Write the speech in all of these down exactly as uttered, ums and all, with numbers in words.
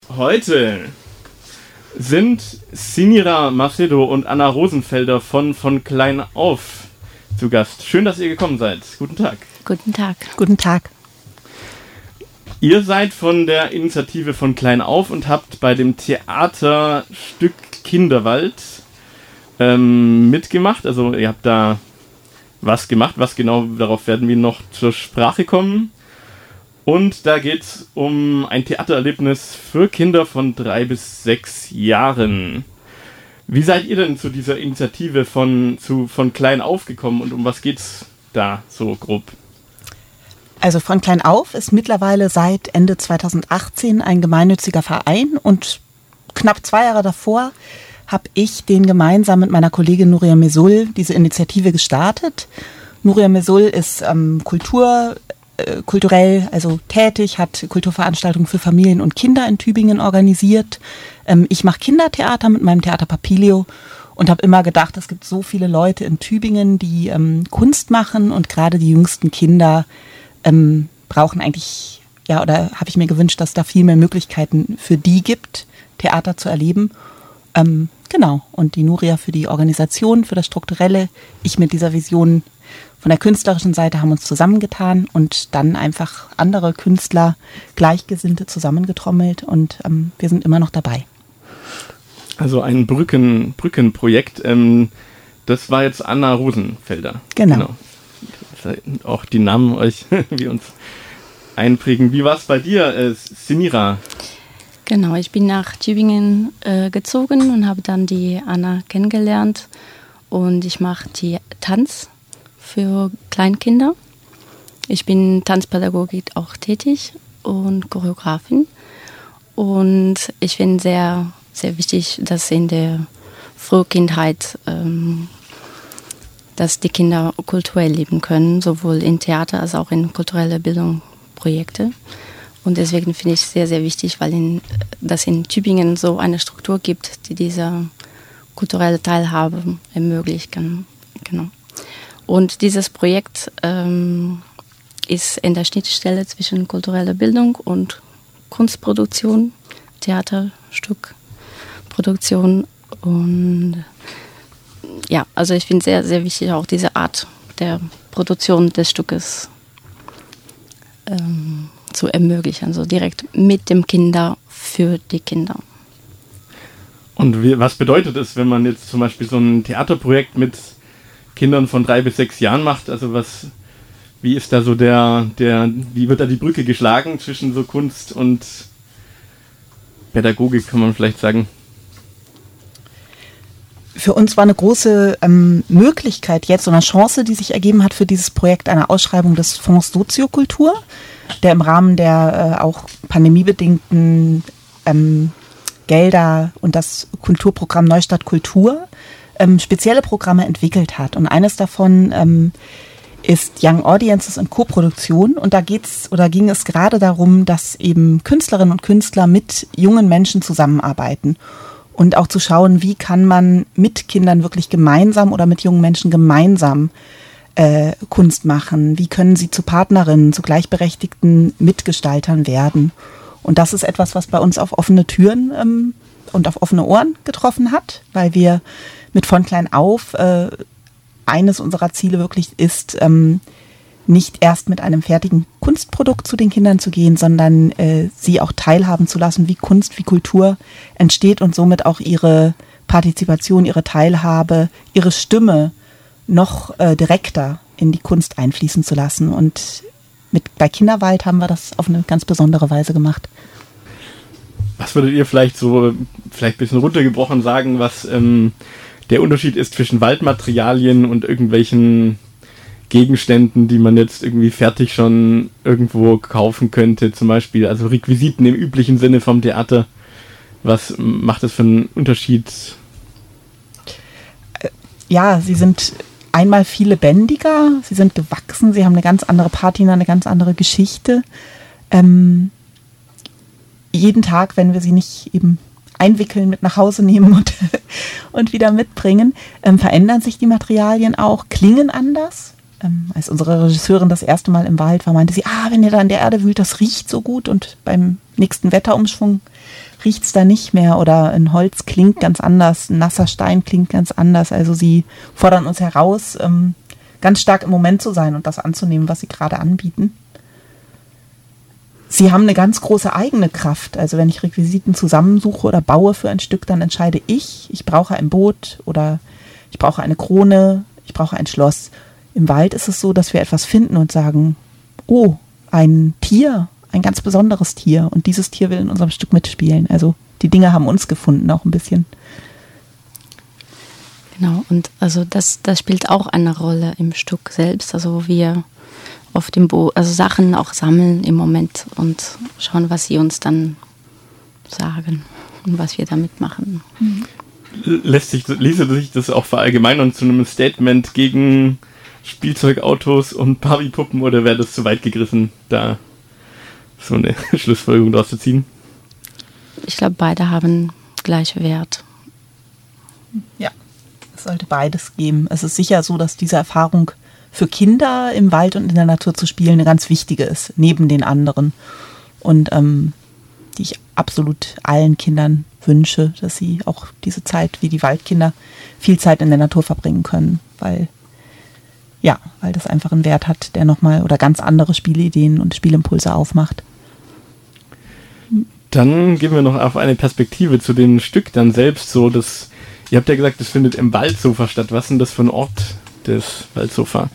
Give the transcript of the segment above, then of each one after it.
Heute sind Sinira Macedo und Anna Rosenfelder von von klein auf zu Gast. Schön, dass ihr gekommen seid. Guten Tag. Guten Tag. Guten Tag. Ihr seid von der Initiative von klein auf und habt bei dem Theaterstück Kinderwald ähm, mitgemacht. Also ihr habt da was gemacht. Was genau, darauf werden wir noch zur Sprache kommen. Und da geht es um ein Theatererlebnis für Kinder von drei bis sechs Jahren. Wie seid ihr denn zu dieser Initiative von, zu, von klein auf gekommen und um was geht's da so grob? Also von klein auf ist mittlerweile seit Ende zweitausendachtzehn ein gemeinnütziger Verein und knapp zwei Jahre davor habe ich den gemeinsam mit meiner Kollegin Nuria Mesul diese Initiative gestartet. Nuria Mesul ist ähm, Kultur kulturell, also tätig, hat Kulturveranstaltungen für Familien und Kinder in Tübingen organisiert. Ähm, ich mache Kindertheater mit meinem Theater Papilio und habe immer gedacht, es gibt so viele Leute in Tübingen, die ähm, Kunst machen und gerade die jüngsten Kinder ähm, brauchen eigentlich, ja, oder habe ich mir gewünscht, dass da viel mehr Möglichkeiten für die gibt, Theater zu erleben. Ähm, genau, und die Nuria für die Organisation, für das Strukturelle, ich mit dieser Vision von der künstlerischen Seite haben uns zusammengetan und dann einfach andere Künstler, Gleichgesinnte zusammengetrommelt und ähm, wir sind immer noch dabei. Also ein Brücken, Brückenprojekt, ähm, das war jetzt Anna Rosenfelder. Genau. genau. Auch die Namen euch, wir uns einprägen. Wie war es bei dir, äh, Sinira? Genau, ich bin nach Tübingen äh, gezogen und habe dann die Anna kennengelernt und ich mache die Tanz für Kleinkinder. Ich bin Tanzpädagogin auch tätig und Choreografin. Und ich finde sehr, sehr wichtig, dass in der Frühkindheit, ähm, dass die Kinder kulturell leben können, sowohl in Theater als auch in kulturelle Bildungsprojekte. Und deswegen finde ich es sehr, sehr wichtig, weil in, dass in Tübingen so eine Struktur gibt, die diese kulturelle Teilhabe ermöglicht. Genau. Und dieses Projekt ähm, ist in der Schnittstelle zwischen kultureller Bildung und Kunstproduktion, Theaterstückproduktion. Und ja, also ich finde sehr, sehr wichtig auch diese Art der Produktion des Stückes ähm, zu ermöglichen. Also direkt mit dem Kinder für die Kinder. Und wie, was bedeutet es, wenn man jetzt zum Beispiel so ein Theaterprojekt mit Kindern von drei bis sechs Jahren macht, also was, wie ist da so der, der, wie wird da die Brücke geschlagen zwischen so Kunst und Pädagogik, kann man vielleicht sagen? Für uns war eine große ähm, Möglichkeit jetzt, so eine Chance, die sich ergeben hat für dieses Projekt, eine Ausschreibung des Fonds Soziokultur, der im Rahmen der äh, auch pandemiebedingten ähm, Gelder und das Kulturprogramm Neustadt Kultur Ähm, spezielle Programme entwickelt hat. Und eines davon ähm, ist Young Audiences in Koproduktion. Und da geht's oder ging es gerade darum, dass eben Künstlerinnen und Künstler mit jungen Menschen zusammenarbeiten. Und auch zu schauen, wie kann man mit Kindern wirklich gemeinsam oder mit jungen Menschen gemeinsam äh, Kunst machen? Wie können sie zu Partnerinnen, zu gleichberechtigten Mitgestaltern werden? Und das ist etwas, was bei uns auf offene Türen ähm, und auf offene Ohren getroffen hat, weil wir mit von klein auf äh, eines unserer Ziele wirklich ist, ähm, nicht erst mit einem fertigen Kunstprodukt zu den Kindern zu gehen, sondern äh, sie auch teilhaben zu lassen, wie Kunst, wie Kultur entsteht und somit auch ihre Partizipation, ihre Teilhabe, ihre Stimme noch äh, direkter in die Kunst einfließen zu lassen. Und mit, bei Kinderwald haben wir das auf eine ganz besondere Weise gemacht. Was würdet ihr vielleicht so, vielleicht ein bisschen runtergebrochen sagen, was ähm, der Unterschied ist zwischen Waldmaterialien und irgendwelchen Gegenständen, die man jetzt irgendwie fertig schon irgendwo kaufen könnte, zum Beispiel, also Requisiten im üblichen Sinne vom Theater. Was macht das für einen Unterschied? Ja, sie sind einmal viel lebendiger, sie sind gewachsen, sie haben eine ganz andere Patina, eine ganz andere Geschichte. Ähm, jeden Tag, wenn wir sie nicht eben einwickeln, mit nach Hause nehmen und, und wieder mitbringen, ähm, verändern sich die Materialien auch, klingen anders. Ähm, als unsere Regisseurin das erste Mal im Wald war, meinte sie, ah, wenn ihr da in der Erde wühlt, das riecht so gut und beim nächsten Wetterumschwung riecht es da nicht mehr oder ein Holz klingt ganz anders, ein nasser Stein klingt ganz anders. Also sie fordern uns heraus, ähm, ganz stark im Moment zu sein und das anzunehmen, was sie gerade anbieten. Sie haben eine ganz große eigene Kraft. Also wenn ich Requisiten zusammensuche oder baue für ein Stück, dann entscheide ich, ich brauche ein Boot oder ich brauche eine Krone, ich brauche ein Schloss. Im Wald ist es so, dass wir etwas finden und sagen, oh, ein Tier, ein ganz besonderes Tier und dieses Tier will in unserem Stück mitspielen. Also die Dinge haben uns gefunden auch ein bisschen. Genau, und also das, das spielt auch eine Rolle im Stück selbst. Also wir auf dem Boot, also Sachen auch sammeln im Moment und schauen, was sie uns dann sagen und was wir damit machen. Mhm. Lässt sich, ließe sich das auch verallgemeinern zu einem Statement gegen Spielzeugautos und Barbie-Puppen oder wäre das zu weit gegriffen, da so eine Schlussfolgerung draus zu ziehen? Ich glaube, beide haben gleich Wert. Ja, es sollte beides geben. Es ist sicher so, dass diese Erfahrung für Kinder im Wald und in der Natur zu spielen eine ganz wichtige ist, neben den anderen. Und ähm, die ich absolut allen Kindern wünsche, dass sie auch diese Zeit, wie die Waldkinder, viel Zeit in der Natur verbringen können, weil ja, weil das einfach einen Wert hat, der nochmal oder ganz andere Spielideen und Spielimpulse aufmacht. Dann gehen wir noch auf eine Perspektive zu dem Stück dann selbst. So, dass, ihr habt ja gesagt, das findet im Waldsofa statt. Was ist denn das für ein Ort, das Waldsofa?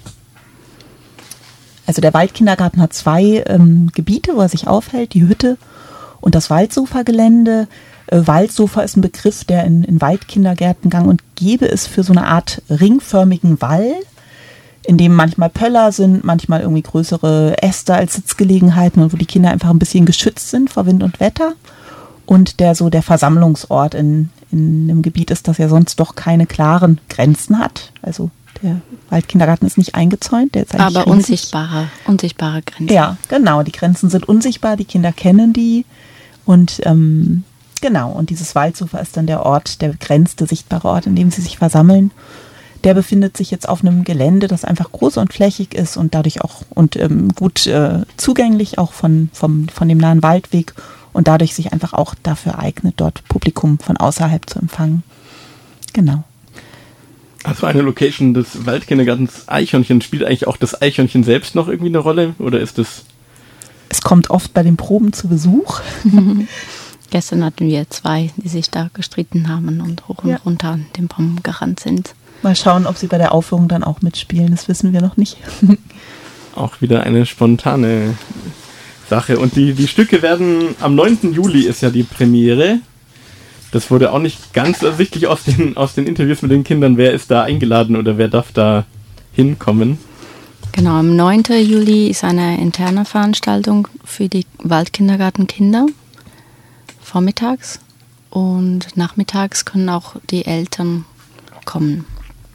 Also der Waldkindergarten hat zwei ähm, Gebiete, wo er sich aufhält, die Hütte und das Waldsofa-Gelände. Äh, Waldsofa ist ein Begriff, der in, in Waldkindergärten gang und gäbe ist für so eine Art ringförmigen Wall, in dem manchmal Pöller sind, manchmal irgendwie größere Äste als Sitzgelegenheiten und wo die Kinder einfach ein bisschen geschützt sind vor Wind und Wetter. Und der so der Versammlungsort in, in einem Gebiet ist, das ja sonst doch keine klaren Grenzen hat. Also der Waldkindergarten ist nicht eingezäunt. Der ist eigentlich aber unsichtbare, unsichtbare Grenzen. Ja, genau. Die Grenzen sind unsichtbar, die Kinder kennen die. Und ähm, genau, und dieses Waldsofa ist dann der Ort, der begrenzte, sichtbare Ort, in dem sie sich versammeln. Der befindet sich jetzt auf einem Gelände, das einfach groß und flächig ist und dadurch auch und ähm, gut äh, zugänglich, auch von, vom, von dem nahen Waldweg und dadurch sich einfach auch dafür eignet, dort Publikum von außerhalb zu empfangen. Genau. Also eine Location des Waldkindergartens Eichhörnchen. Spielt eigentlich auch das Eichhörnchen selbst noch irgendwie eine Rolle? Oder ist das... Es kommt oft bei den Proben zu Besuch. Gestern hatten wir zwei, die sich da gestritten haben und hoch und ja. runter an den Baum gerannt sind. Mal schauen, ob sie bei der Aufführung dann auch mitspielen. Das wissen wir noch nicht. Auch wieder eine spontane Sache. Und die, die Stücke werden, am neunten Juli ist ja die Premiere. Das wurde auch nicht ganz ersichtlich aus den, aus den Interviews mit den Kindern. Wer ist da eingeladen oder wer darf da hinkommen? Genau, am neunten Juli ist eine interne Veranstaltung für die Waldkindergartenkinder. Vormittags. Und nachmittags können auch die Eltern kommen.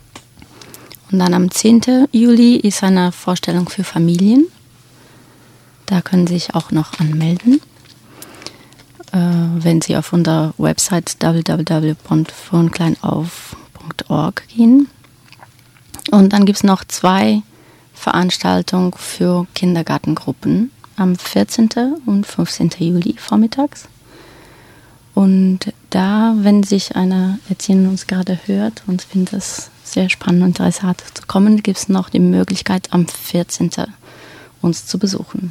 Und dann am zehnten Juli ist eine Vorstellung für Familien. Da können Sie sich auch noch anmelden, äh, wenn Sie auf unserer Website w w w punkt von klein auf punkt org gehen. Und dann gibt es noch zwei Veranstaltungen für Kindergartengruppen am vierzehnten und fünfzehnten Juli vormittags. Und da, wenn sich eine Erzieherin uns gerade hört und findet es sehr spannend und interessant zu kommen, gibt es noch die Möglichkeit, am vierzehnten uns zu besuchen.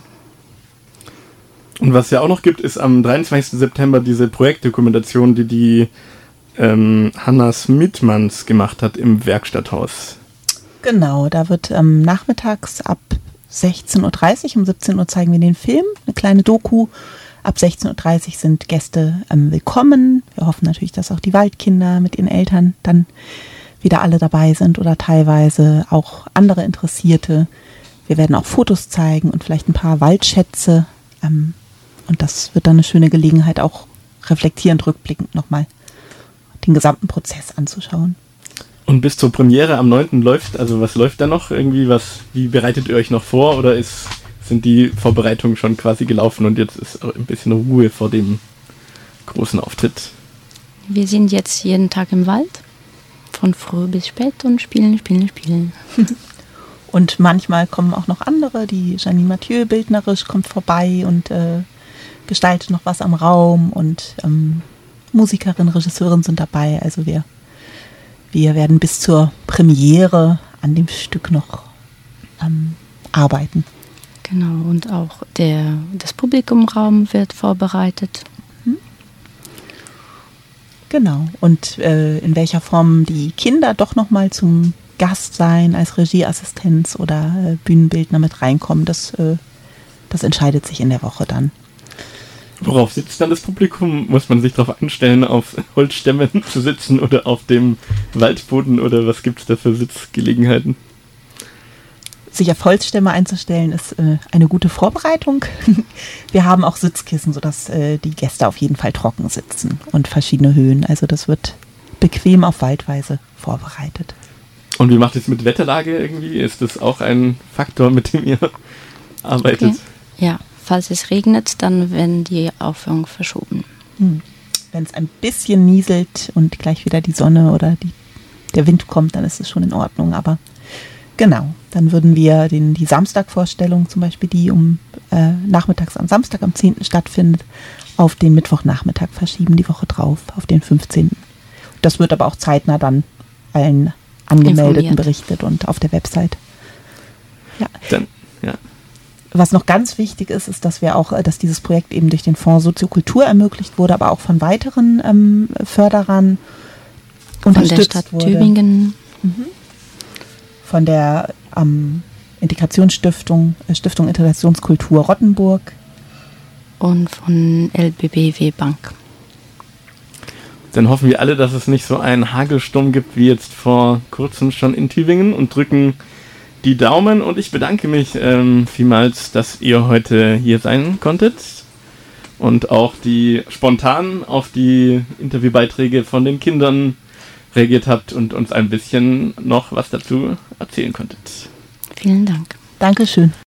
Und was es ja auch noch gibt, ist am dreiundzwanzigsten September diese Projektdokumentation, die die ähm, Hanna Smithmans gemacht hat im Werkstatthaus. Genau, da wird ähm, nachmittags ab sechzehn Uhr dreißig, um siebzehn Uhr zeigen wir den Film, eine kleine Doku. Ab sechzehn Uhr dreißig sind Gäste ähm, willkommen. Wir hoffen natürlich, dass auch die Waldkinder mit ihren Eltern dann wieder alle dabei sind oder teilweise auch andere Interessierte. Wir werden auch Fotos zeigen und vielleicht ein paar Waldschätze. Ähm, und das wird dann eine schöne Gelegenheit, auch reflektierend, rückblickend nochmal den gesamten Prozess anzuschauen. Und bis zur Premiere am neunten läuft, also was läuft da noch irgendwie? Was, wie bereitet ihr euch noch vor oder ist, sind die Vorbereitungen schon quasi gelaufen und jetzt ist ein bisschen Ruhe vor dem großen Auftritt? Wir sind jetzt jeden Tag im Wald, von früh bis spät und spielen, spielen, spielen. Und manchmal kommen auch noch andere, die Janine Mathieu bildnerisch kommt vorbei und äh, gestaltet noch was am Raum und ähm, Musikerin, Regisseurin sind dabei. Also wir, wir werden bis zur Premiere an dem Stück noch ähm, arbeiten. Genau, und auch der, das Publikumraum wird vorbereitet. Genau, und äh, in welcher Form die Kinder doch nochmal zum Gast sein, als Regieassistenz oder äh, Bühnenbildner mit reinkommen, das, äh, das entscheidet sich in der Woche dann. Worauf sitzt dann das Publikum? Muss man sich darauf einstellen, auf Holzstämmen zu sitzen oder auf dem Waldboden oder was gibt es da für Sitzgelegenheiten? Sich auf Holzstämme einzustellen, ist äh, eine gute Vorbereitung. Wir haben auch Sitzkissen, sodass äh, die Gäste auf jeden Fall trocken sitzen und verschiedene Höhen. Also das wird bequem auf Waldweise vorbereitet. Und wie macht es mit Wetterlage irgendwie? Ist das auch ein Faktor, mit dem ihr arbeitet? Okay. Ja, falls es regnet, dann werden die Aufführungen verschoben. Hm. Wenn es ein bisschen nieselt und gleich wieder die Sonne oder die, der Wind kommt, dann ist es schon in Ordnung. Aber genau, dann würden wir den, die Samstagvorstellung, zum Beispiel die um äh, nachmittags am Samstag am zehnten stattfindet, auf den Mittwochnachmittag verschieben, die Woche drauf, auf den fünfzehnten Das wird aber auch zeitnah dann allen Angemeldeten informiert. Berichtet und auf der Website. Ja. Dann, ja. Was noch ganz wichtig ist, ist, dass wir auch, äh, dass dieses Projekt eben durch den Fonds Soziokultur ermöglicht wurde, aber auch von weiteren ähm, Förderern Von der unterstützt Stadt wurde. Tübingen. Mhm. Von der ähm, Integrationsstiftung, äh, Stiftung Integrationskultur Rottenburg. Und von L B B W Bank. Dann hoffen wir alle, dass es nicht so einen Hagelsturm gibt wie jetzt vor kurzem schon in Tübingen und drücken die Daumen. Und ich bedanke mich ähm, vielmals, dass ihr heute hier sein konntet und auch die spontan auf die Interviewbeiträge von den Kindern reagiert habt und uns ein bisschen noch was dazu erzählen konntet. Vielen Dank. Dankeschön.